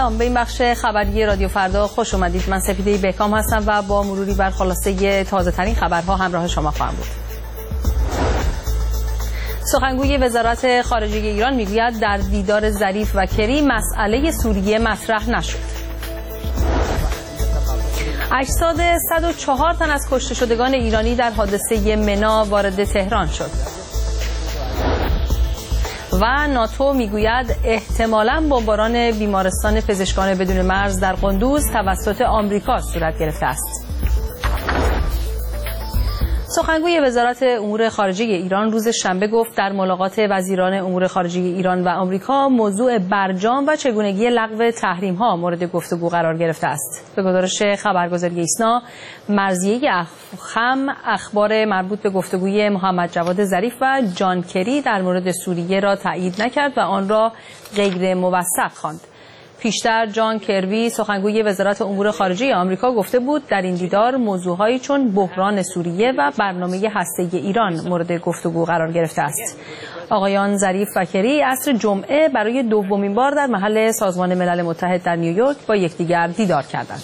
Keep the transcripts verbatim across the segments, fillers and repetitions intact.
سلام، به این بخش خبری رادیو فردا خوش اومدید. من سپیده بهکام هستم و با مروری بر خلاصه تازه ترین خبرها همراه شما خواهم بود. سخنگوی وزارت خارجه ایران میگوید در دیدار ظریف و کری مسئله سوریه مطرح نشد. اجساد صد و چهار تن از کشته شدگان ایرانی در حادثه منا وارد تهران شد. و ناتو میگوید احتمالاً بمباران بیمارستان پزشکان بدون مرز در قندوز توسط آمریکا صورت گرفته است. سخنگوی وزارت امور خارجه ایران روز شنبه گفت در ملاقات وزیران امور خارجه ایران و آمریکا موضوع برجام و چگونگی لغو تحریم‌ها مورد گفتگو قرار گرفته است. به گزارش خبرگزاری ایسنا، مرضیه اخم اخبار مربوط به گفتگوی محمد جواد ظریف و جان کری در مورد سوریه را تایید نکرد و آن را غیر موثق خواند. پیشتر جان کری سخنگوی وزارت امور خارجه آمریکا گفته بود در این دیدار موضوعهایی چون بحران سوریه و برنامه هسته‌ای ایران مورد گفتگو قرار گرفته است. آقایان ظریف و کری عصر جمعه برای دومین بار در محل سازمان ملل متحد در نیویورک با یکدیگر دیدار کردند.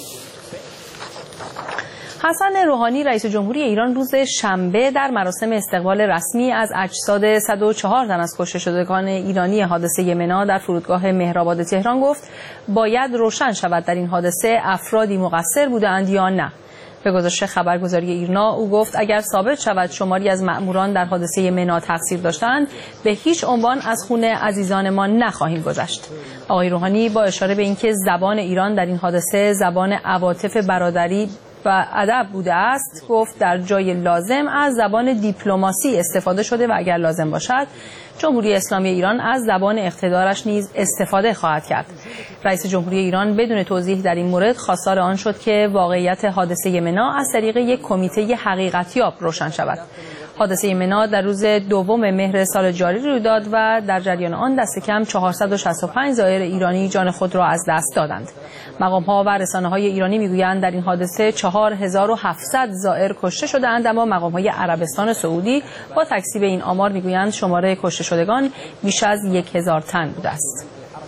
حسن روحانی رئیس جمهوری ایران روز شنبه در مراسم استقبال رسمی از اجساد صد و چهار تن از کشته شدگان ایرانی حادثه منا در فرودگاه مهرآباد تهران گفت باید روشن شود در این حادثه افرادی مقصر بودند یا نه. به گزارش خبرگزاری ایرنا او گفت اگر ثابت شود شماری از مأموران در حادثه منا تقصیر داشتند به هیچ عنوان از خون عزیزانمان نخواهیم گذشت. آقای روحانی با اشاره به اینکه زبان ایران در این حادثه زبان عواطف برادری و ادب بوده است گفت در جای لازم از زبان دیپلماسی استفاده شده و اگر لازم باشد جمهوری اسلامی ایران از زبان اقتدارش نیز استفاده خواهد کرد. رئیس جمهوری ایران بدون توضیح در این مورد خواستار آن شد که واقعیت حادثه منا از طریق یک کمیته حقیقتیاب روشن شود. حادثه منا در روز دوم مهر سال جاری روی داد و در جریان آن دست کم چهارصد و شصت و پنج زائر ایرانی جان خود را از دست دادند. مقام‌ها و رسانه‌های ایرانی میگویند در این حادثه چهار هزار و هفتصد زائر کشته شدند، اما مقام‌های عربستان سعودی با تکذیب این آمار میگویند شماره کشته شدگان بیش از یک هزار تن بوده است.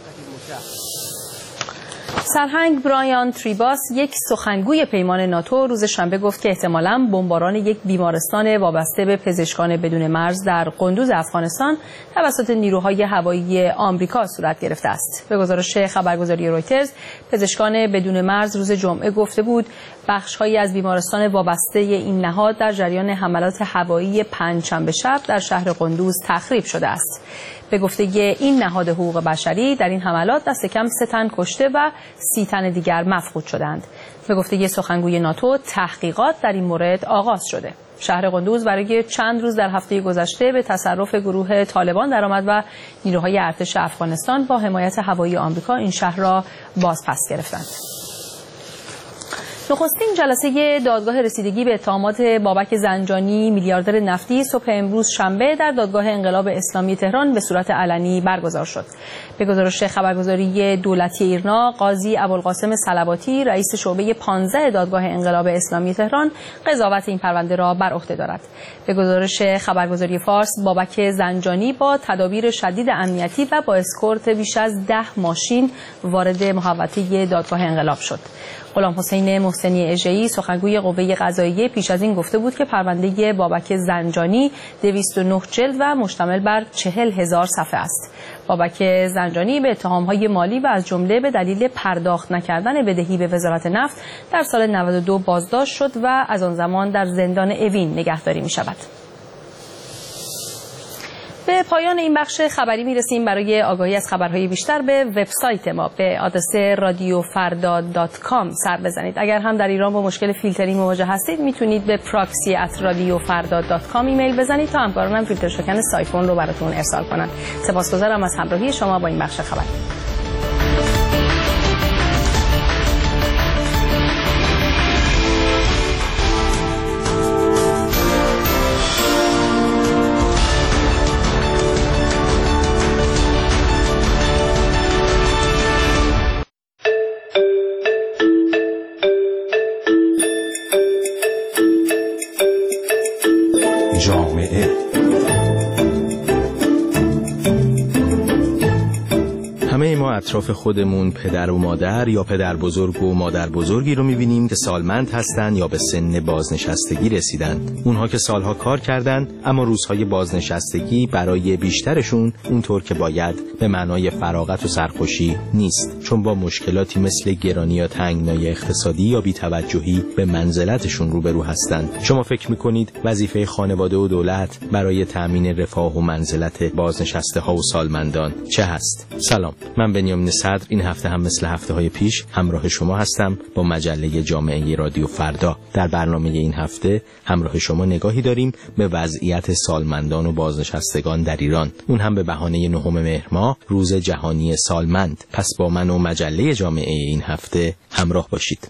سرهنگ برایان تریباس یک سخنگوی پیمان ناتو روز شنبه گفت که احتمالاً بمباران یک بیمارستان وابسته به پزشکان بدون مرز در قندوز افغانستان توسط نیروهای هوایی آمریکا صورت گرفته است. به گزارش خبرگزاری رویترز، پزشکان بدون مرز روز جمعه گفته بود بخش‌هایی از بیمارستان وابسته این نهاد در جریان حملات هوایی پنجشنبه شب در شهر قندوز تخریب شده است. به گفته این نهاد حقوق بشری در این حملات دست کم سه تن کشته و سی تن دیگر مفقود شدند. به گفته سخنگوی ناتو تحقیقات در این مورد آغاز شده. شهر قندوز برای چند روز در هفته گذشته به تصرف گروه طالبان درآمد و نیروهای ارتش افغانستان با حمایت هوایی آمریکا این شهر را بازپس گرفتند. نخستین جلسه دادگاه رسیدگی به اتهامات بابک زنجانی میلیاردر نفتی صبح امروز شنبه در دادگاه انقلاب اسلامی تهران به صورت علنی برگزار شد. به گزارش خبرگزاری دولتی ایرنا، قاضی ابوالقاسم صلواتی رئیس شعبه پانزده دادگاه انقلاب اسلامی تهران قضاوت این پرونده را بر عهده دارد. به گزارش خبرگزاری فارس، بابک زنجانی با تدابیر شدید امنیتی و با اسکورت بیش از ده ماشین وارد محوطه دادگاه انقلاب شد. غلام حسین محسنی اژه‌ای سخنگوی قوه قضاییه پیش از این گفته بود که پرونده بابک زنجانی دویست و نه جلد و مشتمل بر چهل هزار صفحه است. بابک زنجانی به اتهام‌های مالی و از جمله به دلیل پرداخت نکردن بدهی به وزارت نفت در سال نود و دو بازداشت شد و از آن زمان در زندان اوین نگهداری می‌شود. به پایان این بخش خبری میرسیم. برای آگاهی از خبرهای بیشتر به وبسایت ما به آدرس رادیو فردا دات کام سر بزنید. اگر هم در ایران با مشکل فیلترینگ مواجه هستید میتونید به پراکسی ات رادیو فردا دات کام ایمیل بزنید تا همکارانم فیلتر شکن سایفون رو براتون ارسال کنن. سپاسگزارم از همراهی شما با این بخش خبری. اطراف خودمون پدر و مادر یا پدر بزرگ و مادر بزرگی رو میبینیم که سالمند هستن یا به سن بازنشستگی رسیدن. اونها که سالها کار کردن اما روزهای بازنشستگی برای بیشترشون اونطور که باید به معنای فراغت و سرخوشی نیست، چون با مشکلاتی مثل گرانی یا تنگنای اقتصادی یا بی‌توجهی به منزلتشون روبرو هستند. شما فکر میکنید وظیفه خانواده و دولت برای تأمین رفاه و منزلت بازنشسته ها و سالمندان چه هست؟ سلام، من بنیامین صدر این هفته هم مثل هفته های پیش همراه شما هستم با مجله جامعه رادیو فردا. در برنامه این هفته همراه شما نگاهی داریم به وضعیت سالمندان و بازنشستگان در ایران، اون هم به بهانه نهم مهر ماه، روز جهانی سالمند. پس با من و مجله جامعه این هفته همراه باشید.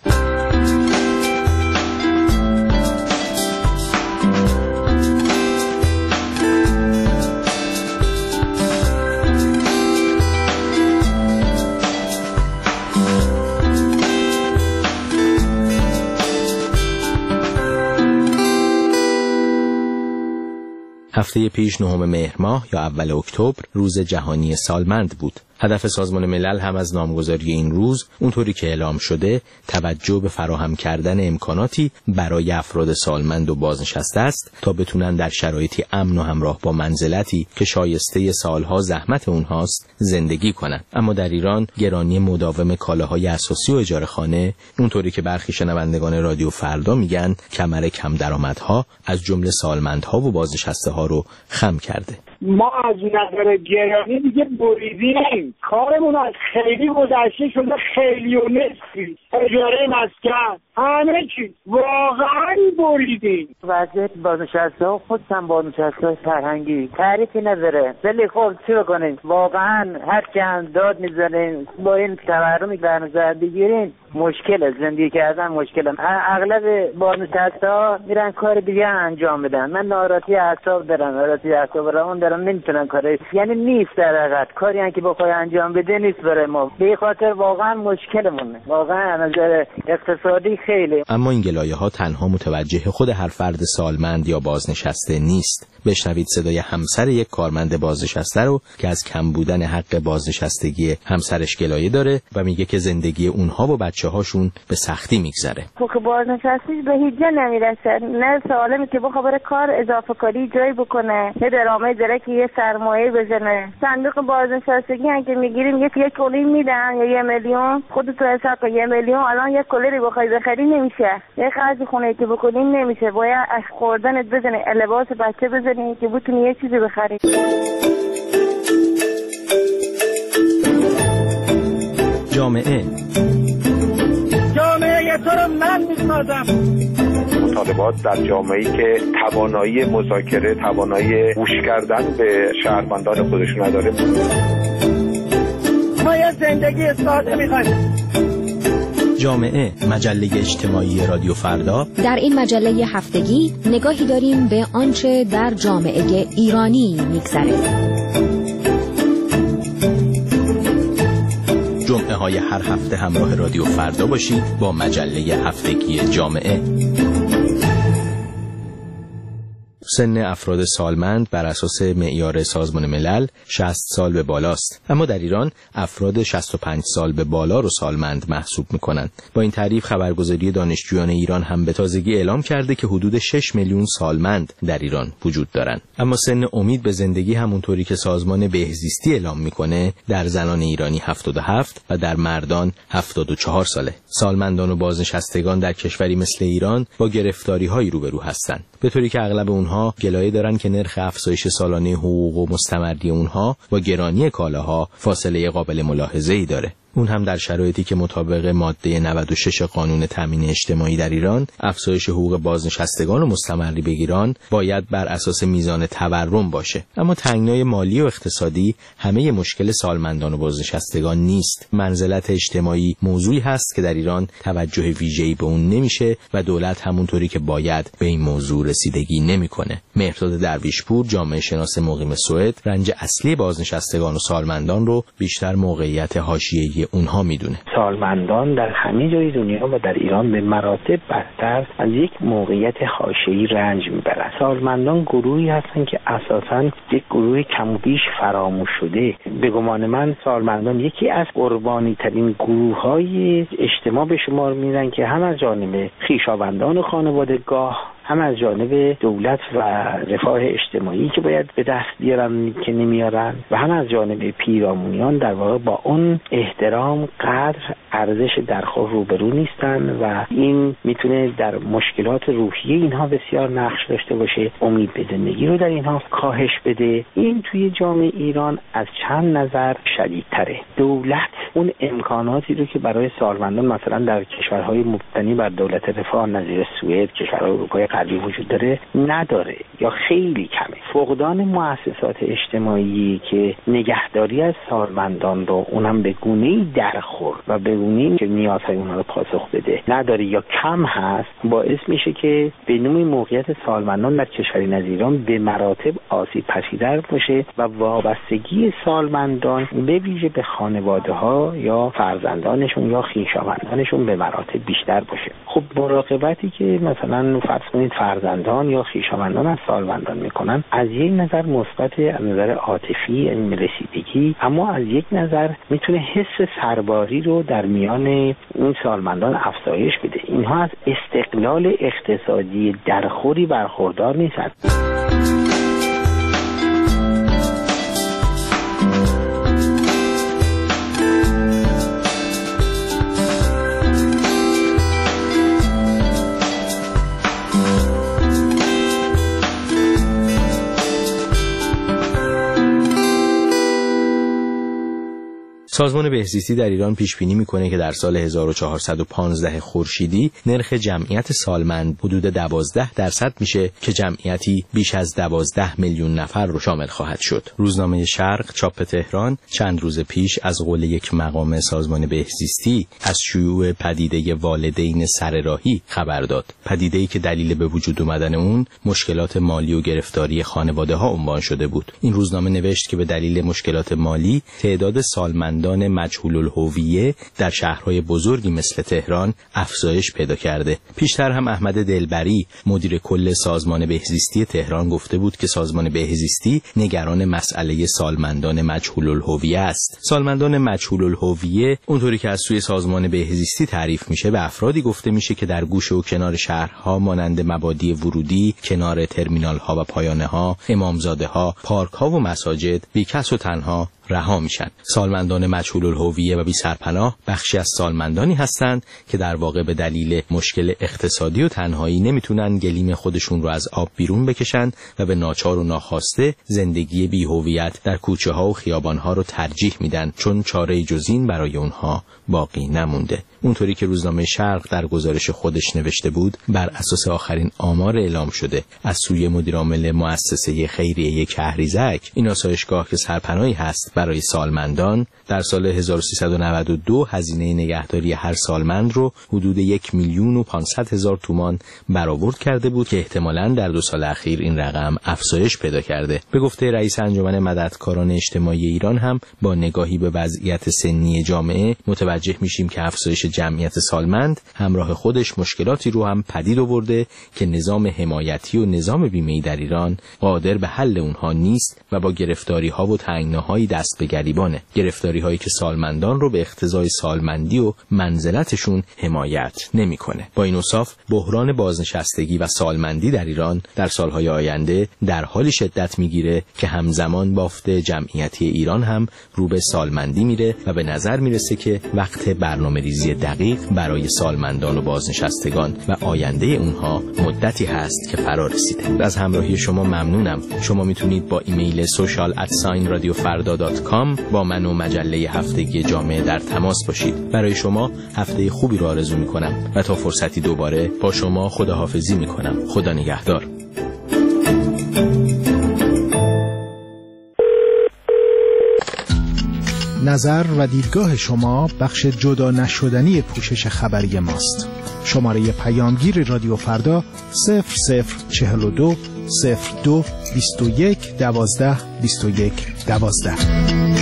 هفته پیش نهم مهر ماه یا اول اکتبر روز جهانی سالمند بود. هدف سازمان ملل هم از نامگذاری این روز اونطوری که اعلام شده توجه به فراهم کردن امکاناتی برای افراد سالمند و بازنشسته است تا بتونن در شرایطی امن و همراه با منزلتی که شایسته سالها زحمت اونهاست زندگی کنن. اما در ایران گرانی مداوم کالاهای اساسی و اجاره خانه اونطوری که برخی شنوندگان رادیو فردا میگن کمر کم درآمدها از جمله سالمندها و بازنشسته ها رو خم کرده. ما از نظر گرانی دیگه بریدیم، کارمون از خیلی گذشته شده، خیلی و نصفی، اجاره مسکن، همه چی واقعا بریدیم. وضعیت بازنشسته ها خودشم بازنشسته های فرهنگی تعریفی نداره، ولی خب چی بکنیم؟ واقعا هر چند داد میزنیم با این تورمی که در نظر بگیریم مشکل زندگی کردن مشکل. اغلب بازنشسته ها میرن کار دیگه انجام بدن. من ناراحتی اعصاب دارم، ناراحتی اعصاب روان دارم، نمیتونم کاری، یعنی نیست در حقیقت کاری هم که بخوای انجام بده نیست برای ما. به خاطر واقعا مشکلمونه، واقعا از نظر اقتصادی خیلی. اما این گلایه ها تنها متوجه خود هر فرد سالمند یا بازنشسته نیست. بشنوید صدای همسر یک کارمند بازنشسته رو که از کم بودن حق بازنشستگی همسرش گلایه داره و میگه که زندگی اونها و بچه‌هاشون به سختی میگذره. خب بازنشستگی به هیچ جا نمیرسه، نه سالمی که بخواد بره کار اضافه کاری جایی بکنه، نه درآمدی داره که یه سرمایه بزنه. صندوق بازنشستگی هم که میگیریم یک یک کلی میدن یا یه میلیون، خودت حساب کن یه میلیون الان یک کلی بخوای بخری نمیشه، یه خرج خونه که بکنیم نمیشه، باید از خوردنت بزنی، لباس بچه بزنی که بتونی یه چیزی بخری. جامعه جامعه تو رو من میسازم. مطالبات در جامعه‌ای که توانایی مذاکره، توانایی گوش کردن به شهروندان خودشون نداره. ما یه زندگی ساده می‌خوایم. جامعه، مجله اجتماعی رادیو فردا. در این مجله هفتگی نگاهی داریم به آنچه در جامعه ایرانی می‌گذره. جمعه های هر هفته همراه رادیو فردا باشید با مجله هفتگی جامعه. سن افراد سالمند بر اساس معیار سازمان ملل شصت سال به بالاست، اما در ایران افراد شصت و پنج سال به بالا رو سالمند محسوب میکنند. با این تعریف خبرگزاری دانشجویان ایران هم به تازگی اعلام کرده که حدود شش میلیون سالمند در ایران وجود دارند. اما سن امید به زندگی همونطوری که سازمان بهزیستی اعلام میکنه در زنان ایرانی هفتاد و هفت و در مردان هفتاد و چهار ساله. سالمندان و بازنشستگان در کشوری مثل ایران با گرفتاری‌هایی روبرو هستند، به طوری که اغلب اونها گلایه دارن که نرخ افزایش سالانه حقوق و مستمری اونها با گرانی کالاها فاصله قابل ملاحظه‌ای داره. اون هم در شرایطی که مطابق ماده نود و شش قانون تامین اجتماعی در ایران افزایش حقوق بازنشستگان و مستمری بگیران باید بر اساس میزان تورم باشه. اما تنگنای مالی و اقتصادی همه مشکل سالمندان و بازنشستگان نیست. منزلت اجتماعی موضوعی هست که در ایران توجه ویژه‌ای به اون نمیشه و دولت همونطوری که باید به این موضوع رسیدگی نمیکنه. مهرداد درویشپور، جامعه شناس مقیم سوئد، رنج اصلی بازنشستگان و سالمندان رو بیشتر موقعیت حاشیه‌ای اونها میدونه. سالمندان در همه جای دنیا و در ایران به مراتب بدتر از یک موقعیت حاشیه‌ای رنج میبرند. سالمندان گروهی هستن که اساساً یک گروه کم و بیش فراموش شده. به گمان من سالمندان یکی از قربانی ترین گروه‌های اجتماع به شمار میرن که هم از جانب خویشاوندان و خانوادگاه، هم از جانب دولت و رفاه اجتماعی که باید به دست بیارن که نمیارن، و هم از جانب پیرامونیان در واقع با اون احترام، قدر، ارزش درخور روبرو نیستن و این میتونه در مشکلات روحی اینها بسیار نقش داشته باشه، امید به زندگی رو در اینها کاهش بده. این توی جامعه ایران از چند نظر شدیدتره. دولت اون امکاناتی رو که برای سالمندان مثلا در کشورهای مبتنی بر دولت رفاه نظیر سوئد، کشورهای اروپای غربی وجود داره نداره یا خیلی کمه. فقدان مؤسسات اجتماعی که نگهداری از سالمندان رو اونم به گونه‌ای درخور و به گونه‌ای که نیازهای اونها رو پاسخ بده نداره یا کم هست، باعث میشه که به نوعی موقعیت سالمندان در کشوری نظیر ایران به مراتب آسیب پذیرتر باشه و وابستگی سالمندان به ویژه به خانواده‌ها یا فرزندانشون یا خویشاوندانشون به مراتب بیشتر باشه. خب مراقبتی که مثلا فرض کنید فرزندان یا خویشاوندان از سالمندان میکنن از یک نظر مثبت، از نظر عاطفی، رسیدگی، اما از یک نظر میتونه حس سرباری رو در میان این سالمندان افزایش بده. اینها از استقلال اقتصادی درخوری برخوردار نیستند. سازمان بهزیستی در ایران پیش بینی میکنه که در سال هزار و چهارصد و پانزده خورشیدی نرخ جمعیت سالمند حدود دوازده درصد میشه که جمعیتی بیش از دوازده میلیون نفر رو شامل خواهد شد. روزنامه شرق چاپ تهران چند روز پیش از قول یک مقام سازمان بهزیستی از شیوع پدیده والدین سرراهی خبر داد. پدیده‌ای که دلیل به وجود اومدن اون مشکلات مالی و گرفتاری خانواده‌ها عنوان شده بود. این روزنامه نوشت که به دلیل مشکلات مالی تعداد سالمندان مجهول الهویه در شهرهای بزرگی مثل تهران افزایش پیدا کرده. پیشتر هم احمد دلبری مدیر کل سازمان بهزیستی تهران گفته بود که سازمان بهزیستی نگران مسئله سالمندان مجهول الهویه است. سالمندان مجهول الهویه اونطوری که از سوی سازمان بهزیستی تعریف میشه به افرادی گفته میشه که در گوشه و کنار شهرها مانند مبادی ورودی، کنار ترمینال ها و پایانه ها، امامزاده ها، پارک ها و مساجد بی کس و تنها رها میشن. سالمندان مجهول الهویه و بی سرپناه بخشی از سالمندانی هستند که در واقع به دلیل مشکل اقتصادی و تنهایی نمیتونن گلیم خودشون رو از آب بیرون بکشن و به ناچار و ناخواسته زندگی بی هویت در کوچه ها و خیابان ها رو ترجیح میدن، چون چاره جز این برای اونها باقی نمونده. اونطوری که روزنامه شرق در گزارش خودش نوشته بود، بر اساس آخرین آمار اعلام شده از سوی مدیرعامل مؤسسه خیریه کهریزک، این آسایشگاه که سرپناهی هست برای سالمندان، در سال هزار و سیصد و نود و دو هزینه نگهداری هر سالمند رو حدود یک میلیون و پانصد هزار تومان برآورد کرده بود که احتمالاً در دو سال اخیر این رقم افزایش پیدا کرده. به گفته رئیس انجمن مددکاران اجتماعی ایران هم با نگاهی به وضعیت سنی جامعه متوجه میشیم که افزایش جمعیت سالمند همراه خودش مشکلاتی رو هم پدید آورده که نظام حمایتی و نظام بیمه‌ای در ایران قادر به حل اونها نیست و با گرفتاری‌ها و تنگناهای دست به گریبانه. گرفتاری‌هایی که سالمندان رو به اقتضای سالمندی و منزلتشون حمایت نمی‌کنه. با این اوصاف بحران بازنشستگی و سالمندی در ایران در سالهای آینده در حال شدت میگیره که همزمان بافت جمعیتی ایران هم رو به سالمندی میره و به نظر میرسه که وقت برنامه‌ریزی دقیق برای سالمندان و بازنشستگان و آینده اونها مدتی هست که فرا رسیده. از همراهی شما ممنونم. شما میتونید با ایمیل social at sign radio farda dot com با من و مجله هفتگی جامعه در تماس باشید. برای شما هفته خوبی رو آرزو میکنم و تا فرصتی دوباره با شما خداحافظی میکنم. خدا نگهدار. نظر و دیدگاه شما بخش جدا نشدنی پوشش خبری ماست. شماره پیامگیر رادیو فردا صفر صفر چهل و دو صفر دو بیست و یک دوازده بیست و یک دوازده.